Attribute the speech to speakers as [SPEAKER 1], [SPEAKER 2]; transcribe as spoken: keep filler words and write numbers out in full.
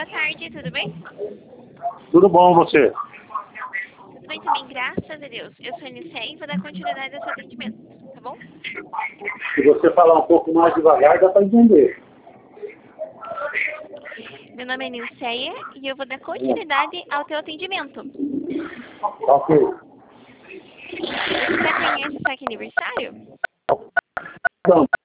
[SPEAKER 1] boa tarde, tudo bem?
[SPEAKER 2] Tudo bom, você?
[SPEAKER 1] Tudo bem também, graças a Deus. Eu sou a Nicei e vou dar continuidade ao seu atendimento, tá bom?
[SPEAKER 2] Se você falar um pouco mais devagar, dá para entender.
[SPEAKER 1] Meu nome é Nilceia e eu vou dar continuidade ao teu atendimento.
[SPEAKER 2] Ok.
[SPEAKER 1] Você já conhece o saque aniversário?
[SPEAKER 2] Então,